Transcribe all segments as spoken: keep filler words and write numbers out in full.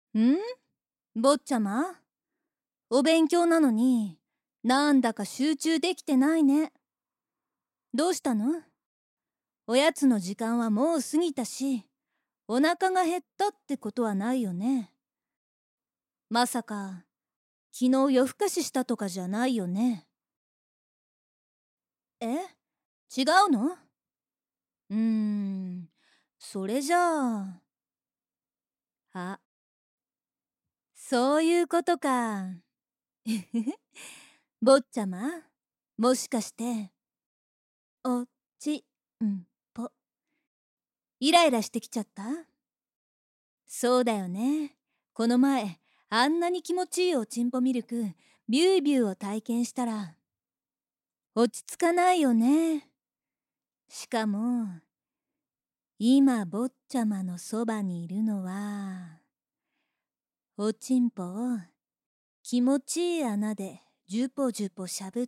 ん坊ちゃま、お勉強なのに、なんだか集中できてないね。どうしたの？おやつの時間はもう過ぎたし、お腹が減ったってことはないよね。まさか、昨日夜更かししたとかじゃないよね。え違うの？うーん、それじゃあ。あ、そういうことか。坊ちゃま、もしかして、おちんぽ、イライラしてきちゃった？そうだよね。この前、あんなに気持ちいいおちんぽミルク、ビュービューを体験したら、落ち着かないよね。しかも、今、坊ちゃまのそばにいるのは、おちんぽを気持ちいい穴でジュポジュポしゃぶって、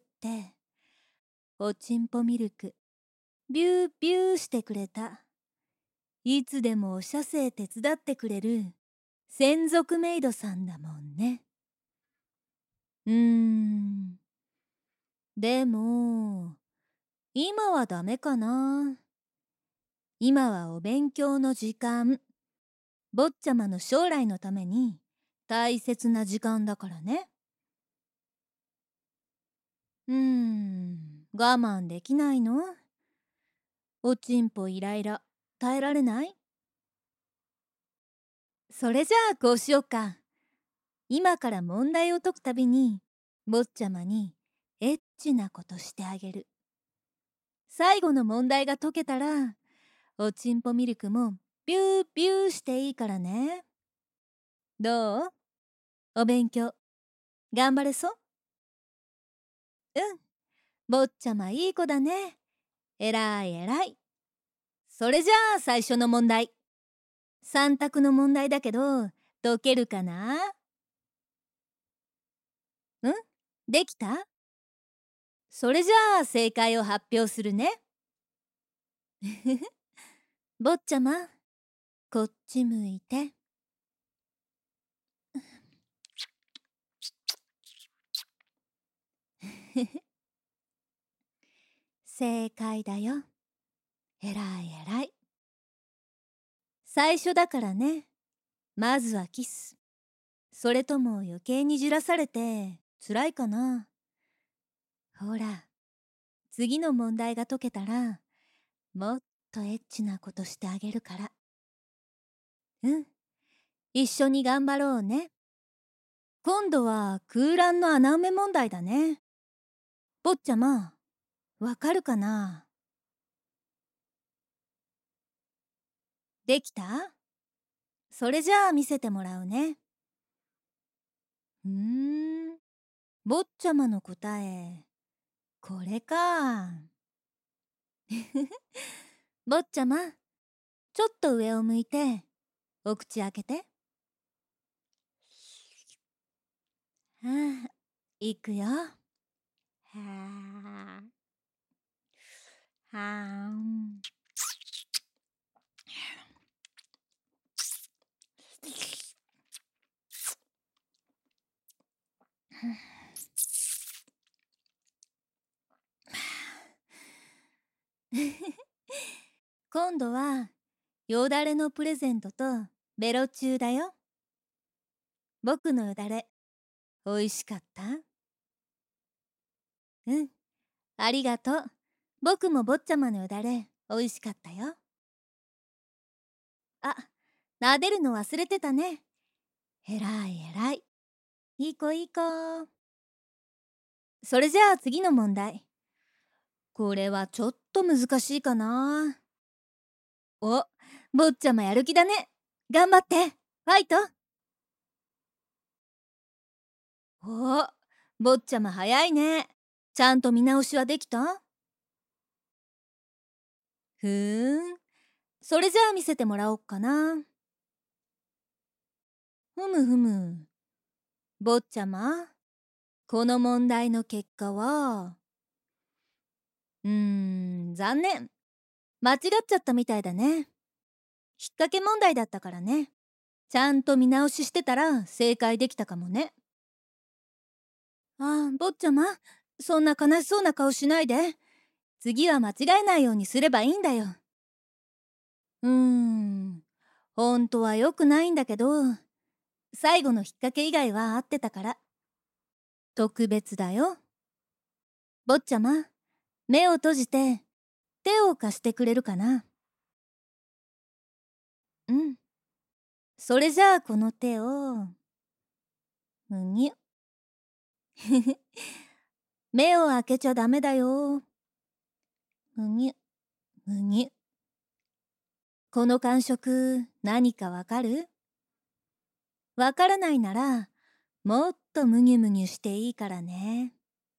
おちんぽミルク、ビュービューしてくれた。いつでもお射精手伝ってくれる専属メイドさんだもんね。うーん。でも、今はダメかな。今はお勉強の時間。坊ちゃまの将来のために大切な時間だからね。うーん、我慢できないの？おちんぽイライラ、耐えられない？それじゃあこうしよっか。今から問題を解くたびに、坊ちゃまにエッチなことしてあげる。最後の問題が解けたら、おちんぽミルクもビュービューしていいからね。どう？お勉強、頑張れそう？うん、坊ちゃまいい子だね。えらいえらい。それじゃあ最初の問題。三択の問題だけど、解けるかな？んできた？それじゃあ正解を発表するね。坊ちゃま、こっち向いて。正解だよ。えらいえらい。最初だからね。まずはキス。それとも余計にじらされて辛いかな。ほら、次の問題が解けたら、もっとエッチなことしてあげるから。うん、一緒に頑張ろうね。今度は空欄の穴埋め問題だね。坊ちゃま、わかるかな？できた？それじゃあ見せてもらうね。うーん、坊ちゃまの答え、これか。坊ちゃま、ちょっと上を向いて、お口開けて。はあ、いくよ。はあ、はあ。今度は、よだれのプレゼントとベロチューだよ。僕のよだれ、おいしかった？うん、ありがとう。僕も坊ちゃまのよだれ、おいしかったよ。あ、撫でるの忘れてたね。えらいえらい。いい子いい子。それじゃあ次の問題。これはちょっと難しいかな。お、坊ちゃまやる気だね。頑張って。ファイト。お、坊ちゃま早いね。ちゃんと見直しはできた？ふーん。それじゃあ見せてもらおっかな。ふむふむ。坊ちゃま、この問題の結果は、うーん、残念。間違っちゃったみたいだね。引っ掛け問題だったからね。 ちゃんと見直ししてたら正解できたかもね。ああ、坊ちゃま、そんな悲しそうな顔しないで。次は間違えないようにすればいいんだよ。うーん、本当は良くないんだけど、最後の引っ掛け以外は合ってたから。特別だよ。坊ちゃま、目を閉じて手を貸してくれるかな。うん。それじゃあこの手を、むにゅ。目を開けちゃダメだよ。むにゅ、むにゅ。この感触、何かわかる？わからないなら、もっとむにゅむにゅしていいからね。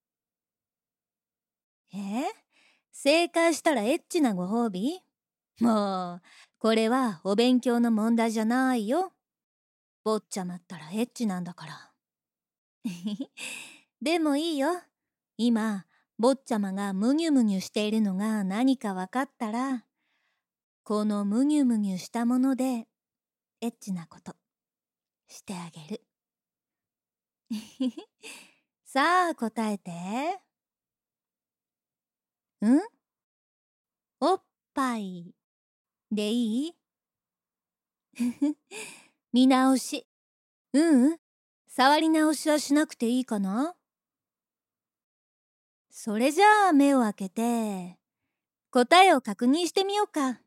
え？正解したらエッチなご褒美？もう、これはお勉強の問題じゃないよ。坊ちゃまったらエッチなんだから。でもいいよ。今、坊ちゃまがむにゅむにゅしているのが何かわかったら、このむにゅむにゅしたもので、エッチなことしてあげる。さあ答えて。ん？おっぱいでいい？見直し。ううん。触り直しはしなくていいかな？それじゃあ目を開けて、答えを確認してみようか。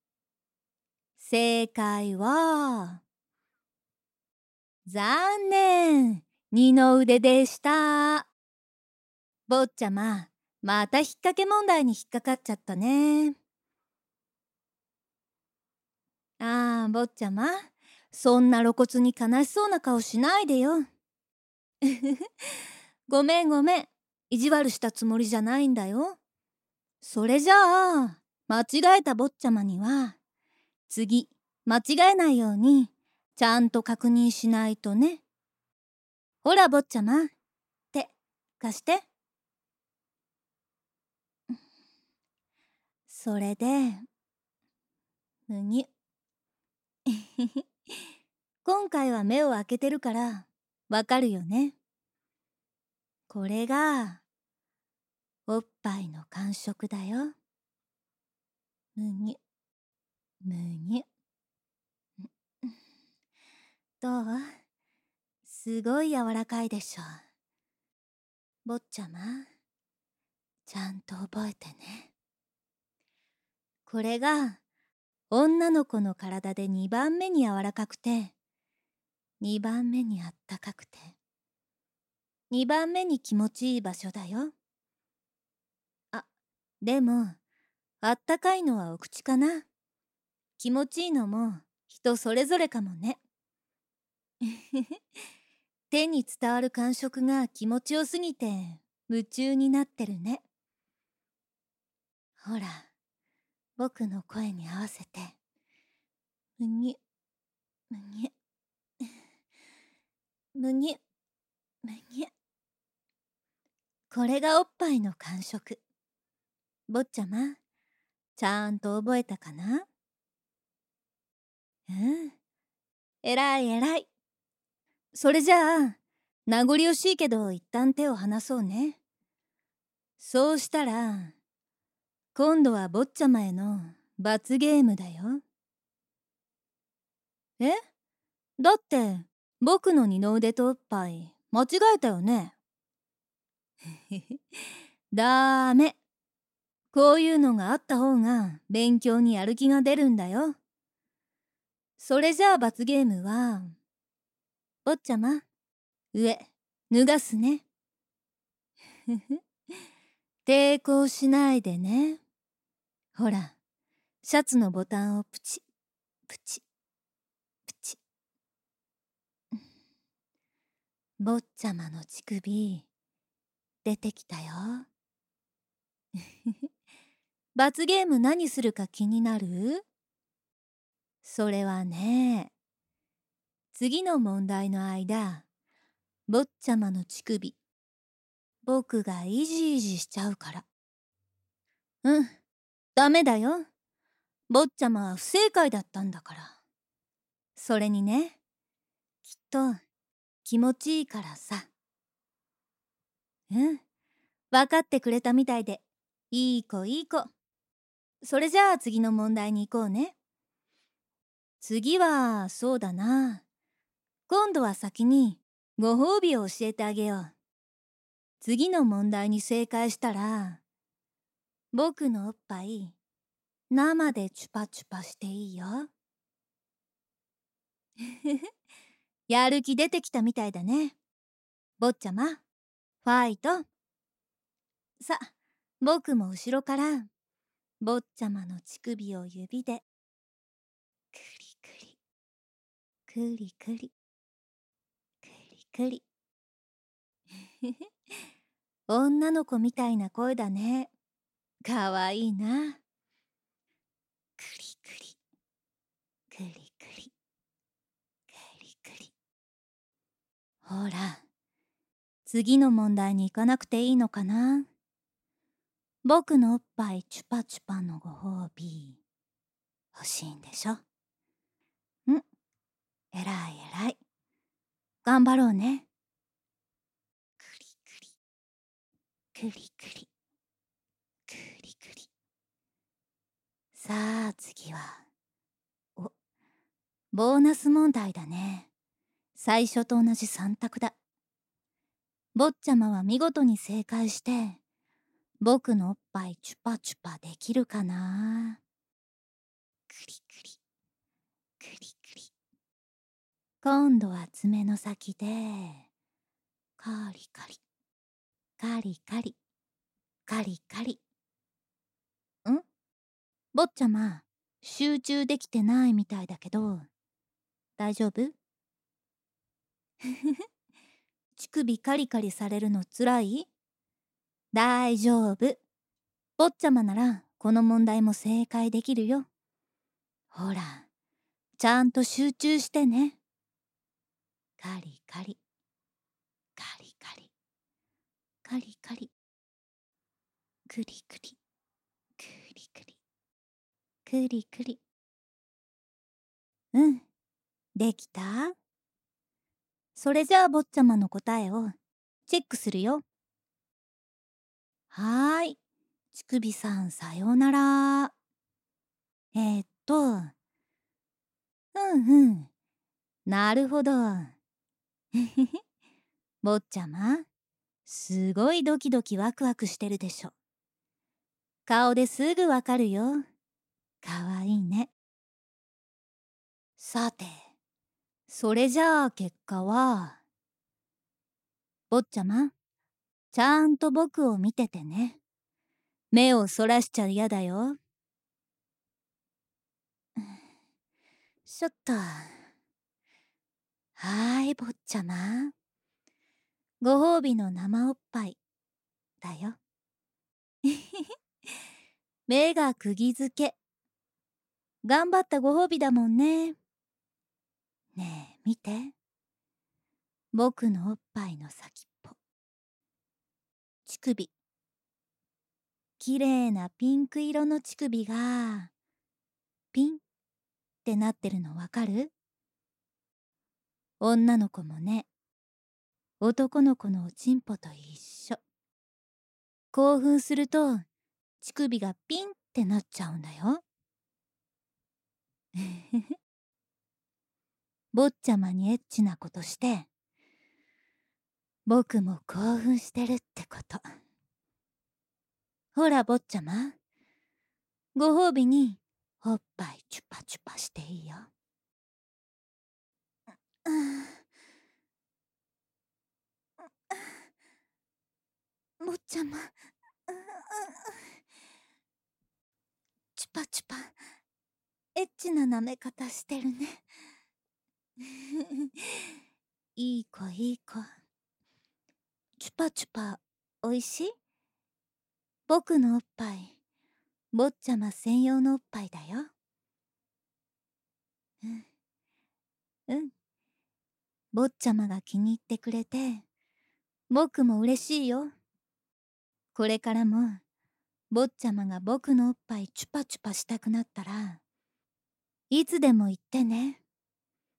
正解は、残念。二の腕でした。坊ちゃま、また引っ掛け問題に引っかかっちゃったね。ああ、坊ちゃま、そんな露骨に悲しそうな顔しないでよ。ごめんごめん。意地悪したつもりじゃないんだよ。それじゃあ、間違えた坊ちゃまには、次、間違えないように、ちゃんと確認しないとね。ほら坊ちゃま、手、貸して。それで、むにゅ。今回は目を開けてるから、わかるよね。これが、おっぱいの感触だよ。むにゅ、むにゅ。どう？すごい柔らかいでしょ。坊ちゃま、ちゃんと覚えてね。これが、女の子の体でにばんめに柔らかくて、にばんめにあったかくて、にばんめに気持ちいい場所だよ。あ、でも、あったかいのはお口かな。気持ちいいのも人それぞれかもね。手に伝わる感触が気持ちよすぎて夢中になってるね。ほら、僕の声に合わせて。むにゅ、むにゅ、むにゅ、むにゅ。これがおっぱいの感触。坊ちゃま、ちゃんと覚えたかな？うん。えらいえらい。それじゃあ、名残惜しいけど一旦手を離そうね。そうしたら、今度は坊ちゃまへの罰ゲームだよ。え？だって、僕の二の腕とおっぱい、間違えたよね。だーめ。こういうのがあった方が勉強にやる気が出るんだよ。それじゃあ罰ゲームは、坊ちゃま、上、脱がすね。抵抗しないでね。ほら、シャツのボタンをプチ、プチ、プチ。坊ちゃまの乳首、出てきたよ。罰ゲーム何するか気になる？それはね、次の問題の間、坊ちゃまの乳首、僕がイジイジしちゃうから。うん、ダメだよ。坊ちゃまは不正解だったんだから。 それにね、きっと気持ちいいからさ。うん、わかってくれたみたいで、いい子いい子。それじゃあ次の問題に行こうね。次は、そうだな。今度は先にご褒美を教えてあげよう。次の問題に正解したら、僕のおっぱい、生でチュパチュパしていいよ。やる気出てきたみたいだね。坊ちゃま、ファイト。さ、僕も後ろから、坊ちゃまの乳首を指で、くりくり、くりくり、くりくり。女の子みたいな声だね。かわいいな。くりくり、くりくり、くりくり。ほら、次の問題に行かなくていいのかな。僕のおっぱいチュパチュパのご褒美、欲しいんでしょ。ん、えらいえらい。頑張ろうね。くりくり、くりくり、くりくり。さあ次は、お、ボーナス問題だね。最初と同じさん択だ。坊ちゃまは見事に正解して、僕のおっぱいチュパチュパできるかな。くりくり、くりくり。今度は爪の先で、カリカリ、カリカリ、カリカリ。ん？坊ちゃま、集中できてないみたいだけど、大丈夫？乳首カリカリされるのつらい？大丈夫。坊ちゃまならこの問題も正解できるよ。ほら、ちゃんと集中してね。カリカリ、カリカリ、カリカリ、クリクリ、クリクリ、クリクリ。うん、できた？それじゃあ坊ちゃまの答えをチェックするよ。はーい。乳首さんさようなら。えー、っと、うんうん。なるほど。坊ちゃま、すごいドキドキワクワクしてるでしょ。顔ですぐわかるよ。かわいいね。さて、それじゃあ結果は、坊ちゃま、ちゃんと僕を見ててね。目をそらしちゃ嫌だよ。ちょっと。はーい、坊ちゃま。ご褒美の生おっぱいだよ。目が釘付け。頑張ったご褒美だもんね。ねえ、見て。僕のおっぱいの先っぽ。乳首。きれいなピンク色の乳首が、ピンってなってるのわかる？女の子もね、男の子のおちんぽと一緒。興奮すると、乳首がピンってなっちゃうんだよ。坊ちゃまにエッチなことして、僕も興奮してるってこと。ほら坊ちゃま、ご褒美におっぱいチュパチュパしていいよ。坊ちゃま、チュパチュパ、エッチな舐め方してるね。いい子いい子。チュパチュパ、おいしい？僕のおっぱい、坊ちゃま専用のおっぱいだよ。うん。うん。坊ちゃまが気に入ってくれて、僕も嬉しいよ。これからも、坊ちゃまが僕のおっぱいチュパチュパしたくなったら、いつでも言ってね。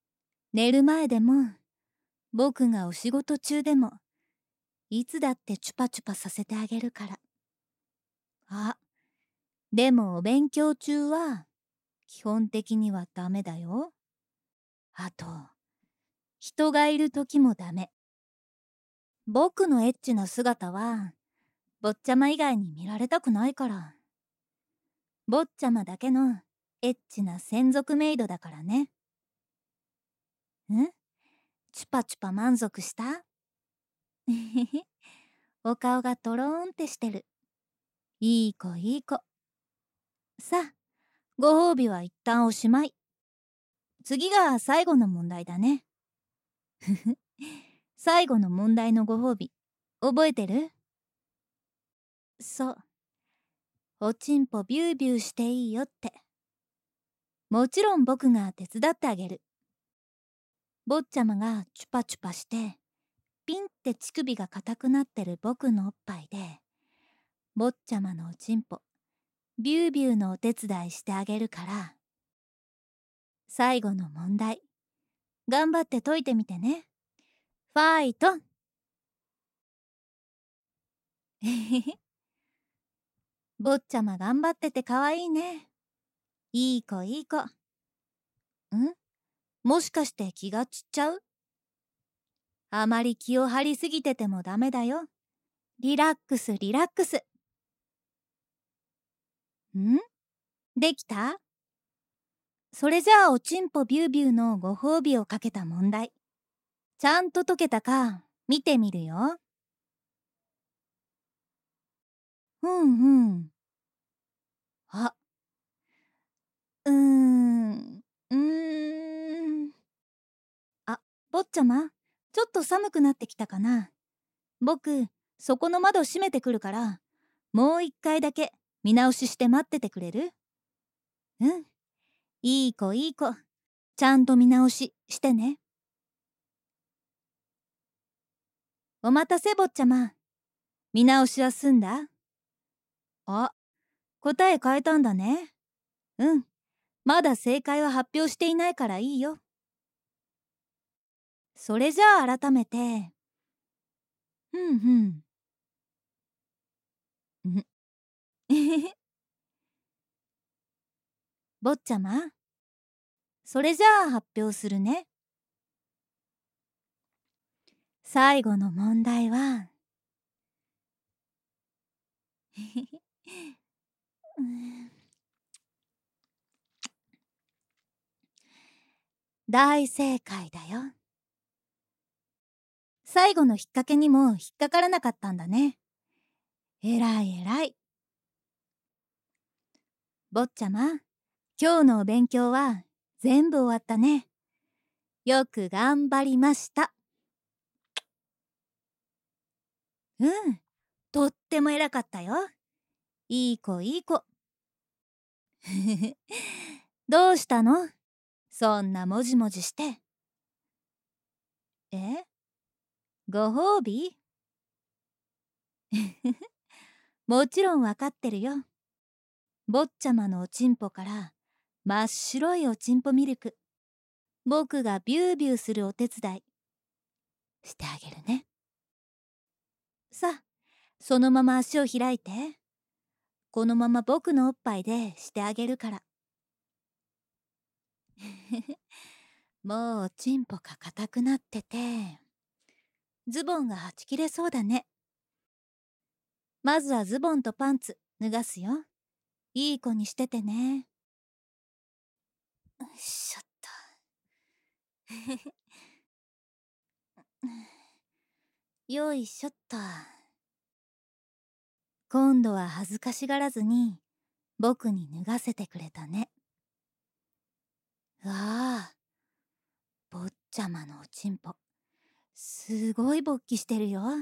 寝る前でも、僕がお仕事中でも、いつだってチュパチュパさせてあげるから。あ、でもお勉強中は、基本的にはダメだよ。あと、人がいる時もダメ。僕のエッチな姿は、坊ちゃま以外に見られたくないから。坊ちゃまだけのエッチな専属メイドだからね。ん？チュパチュパ満足した？お顔がトローンってしてる。いい子いい子。さあ、ご褒美は一旦おしまい。次が最後の問題だね。最後の問題のご褒美、覚えてる？そう。おちんぽビュービューしていいよって。もちろん僕が手伝ってあげる。坊ちゃまがチュパチュパして、ピンって乳首が硬くなってる僕のおっぱいで、坊ちゃまのおちんぽ、ビュービューのお手伝いしてあげるから、最後の問題、頑張って解いてみてね。ファイト。えへへ。坊ちゃま頑張っててかわいいね。いい子いい子。ん？もしかして気が散っちゃう？あまり気を張りすぎててもダメだよ。リラックスリラックス。ん？できた？それじゃあおちんぽビュービューのご褒美をかけた問題。ちゃんと解けたか見てみるよ。うんうん。あ、うーん、うーん。あ、坊ちゃま、ちょっと寒くなってきたかな。僕、そこの窓閉めてくるから、もう一回だけ見直しして待っててくれる？うん。いい子いい子。ちゃんと見直ししてね。お待たせ坊ちゃま。見直しは済んだ？あ、答え変えたんだね。うん。まだ正解は発表していないからいいよ。それじゃあ改めて。うんうん。んえへへ。坊ちゃま、それじゃあ発表するね。最後の問題は、へへへ。うーん。大正解だよ。最後の引っ掛けにも引っかからなかったんだね。えらいえらい。坊ちゃま、今日のお勉強は全部終わったね。よく頑張りました。うん、とっても偉かったよ。いい子いい子。どうしたの？そんなもじもじして。え？ご褒美？もちろんわかってるよ。坊ちゃまのおちんぽから真っ白いおちんぽミルク。僕がビュービューするお手伝いしてあげるね。さあ、そのまま足を開いて。このまま僕のおっぱいでしてあげるから。もうおちんぽが硬くなってて、ズボンがはち切れそうだね。まずはズボンとパンツ脱がすよ。いい子にしててね。よいしょっと。よいしょっと。今度は恥ずかしがらずに僕に脱がせてくれたね。わあ、坊ちゃまのおちんぽ、すごい勃起してるよ。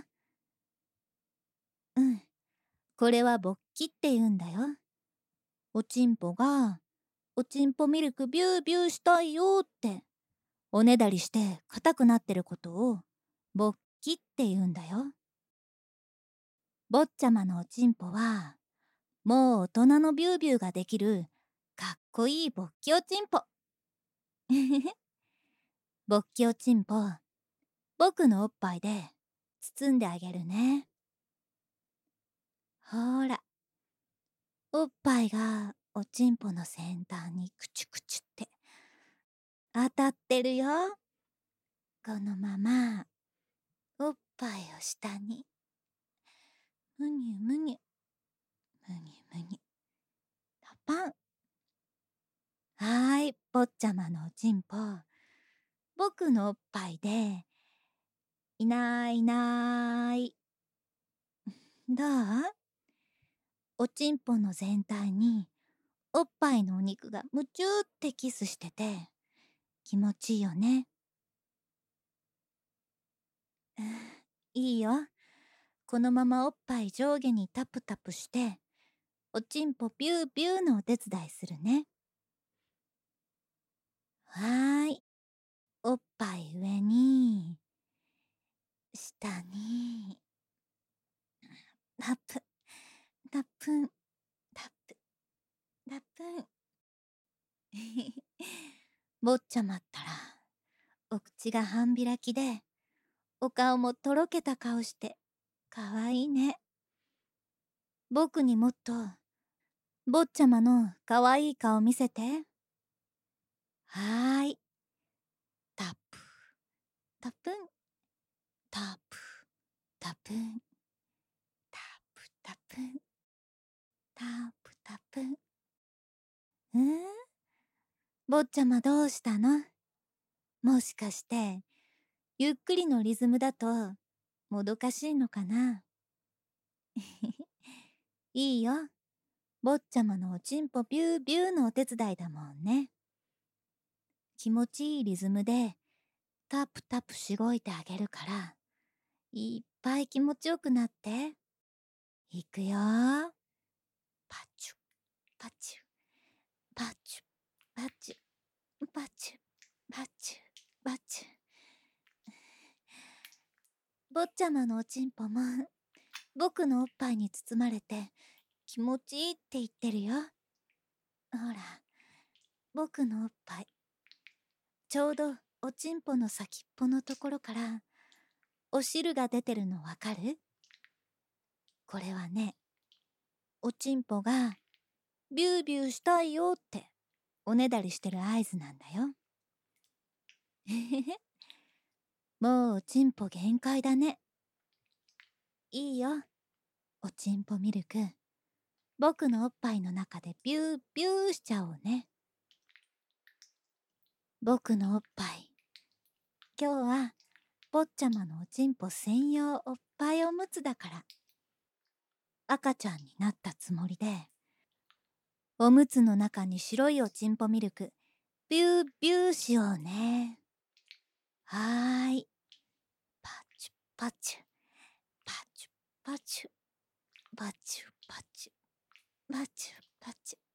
うん、これは勃起って言うんだよ。おちんぽが、おちんぽミルクビュービューしたいよって、おねだりして硬くなってることを、勃起って言うんだよ。坊ちゃまのおちんぽは、もう大人のビュービューができる、かっこいい勃起おちんぽ。 ぼっきおちんぽ、僕のおっぱいで包んであげるね。ほーら、おっぱいがおちんぽの先端にクチュクチュって当たってるよ。このままおっぱいを下にむにゅむにゅむにゅむにゅパパン。はーい、坊ちゃまのおちんぽ、僕のおっぱいでいないいない。どう？おちんぽの全体におっぱいのお肉がむちゅーってキスしてて気持ちいいよね。うん、いいよ。このままおっぱい上下にタプタプしておちんぽビュービューのお手伝いするね。はーい。おっぱい上に下にタプタプンタプタプン。坊ちゃまったらお口が半開きでお顔もとろけた顔してかわいいね。僕にもっと坊ちゃまのかわいい顔見せて。はーい。タプタプンタプタプンタプタプンタプタプン。うん坊ちゃまどうしたの？もしかしてゆっくりのリズムだともどかしいのかな？いいよ。坊ちゃまのおちんぽビュービューのお手伝いだもんね。気持ちいいリズムでタプタプしごいてあげるからいっぱい気持ちよくなって。いくよ。パチュパチュパチュパチュパチュパチュパチュ。坊ちゃまのおちんぽも僕のおっぱいに包まれて気持ちいいって言ってるよ。ほら、僕のおっぱいちょうどおちんぽの先っぽのところからお汁が出てるのわかる？これはね、おちんぽがビュービューしたいよっておねだりしてる合図なんだよ。もうおちんぽ限界だね。いいよ、おちんぽミルク。僕のおっぱいの中でビュービューしちゃおうね。僕のおっぱい。今日は坊ちゃまのおちんぽ専用おっぱいおむつだから赤ちゃんになったつもりでおむつの中に白いおちんぽミルクビュービューしようね。はーい。パチュパチュパチュパチュパチュパチュパチュパチュ。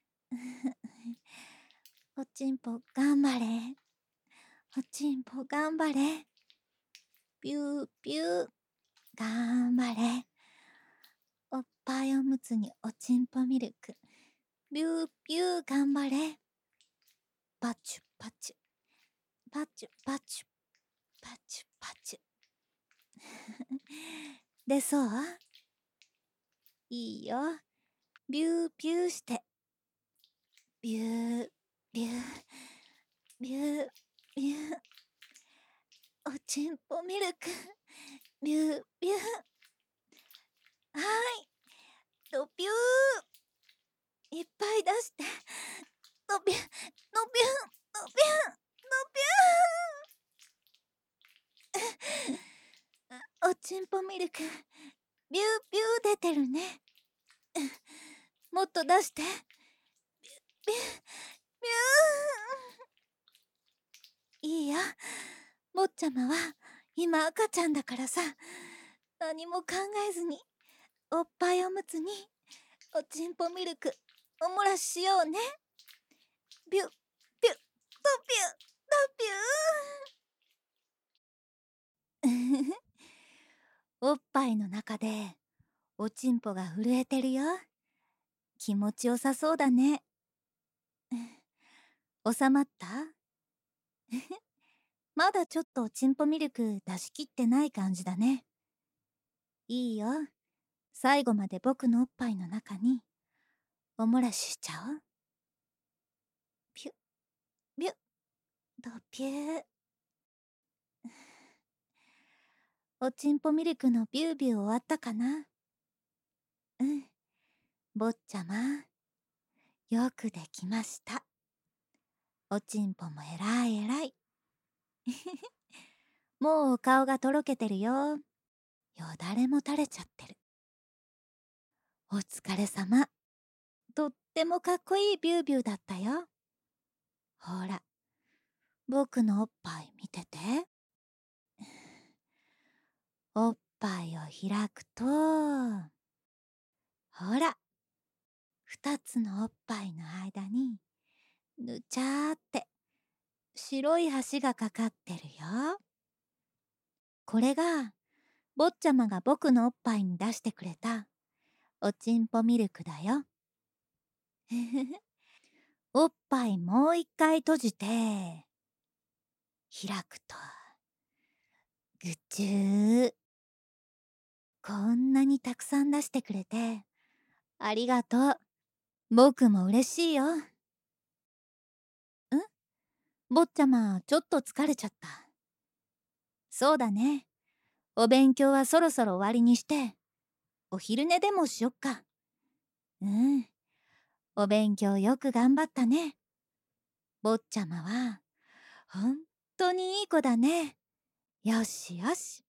おちんぽ頑張れ。おちんぽ頑張れ。ビュービュー頑張れ。おっぱいおむつにおちんぽミルクビュービュー頑張れ。パチュパチュパチュパチュパチュパチュ。でそう？いいよ。ビュービューしてビュービュービュービュー。おちんぽミルクビュービュー。はーい。とビューいっぱい出してのびゅのびゅのびゅのびゅおちんぽミルクビュービュー出てるね。もっと出してビュービュー。いいよ。坊ちゃまは今赤ちゃんだからさ、何も考えずにおっぱいおむつにおちんぽミルクおもらししようね。ビュッビュッとビュッとビュッ。おっぱいの中でおちんぽが震えてるよ。気持ちよさそうだね。収まった？ まだちょっとおちんぽミルク出しきってない感じだね。いいよ。最後まで僕のおっぱいの中におもらししちゃおう。ピュッ、ビュッ、ドピュー。おちんぽミルクのビュービュー終わったかな？うん。坊ちゃま、よくできました。おちんぽもえらいえらい。もうお顔がとろけてるよ。よだれも垂れちゃってる。お疲れさま。とってもかっこいいビュービューだったよ。ほら、僕のおっぱい見てて。おっぱいを開くと、ほら、二つのおっぱいの間に、ぬちゃーって白い橋がかかってるよ。これが、坊ちゃまが僕のおっぱいに出してくれた、おちんぽミルクだよ。おっぱいもう一回閉じて、開くと、ぐちゅー。こんなにたくさん出してくれて、ありがとう。僕も嬉しいよ。ん？坊ちゃま、ちょっと疲れちゃった。そうだね。お勉強はそろそろ終わりにして、お昼寝でもしよっか。うん。お勉強よく頑張ったね。坊ちゃまは、ほんとにいい子だね。よしよし。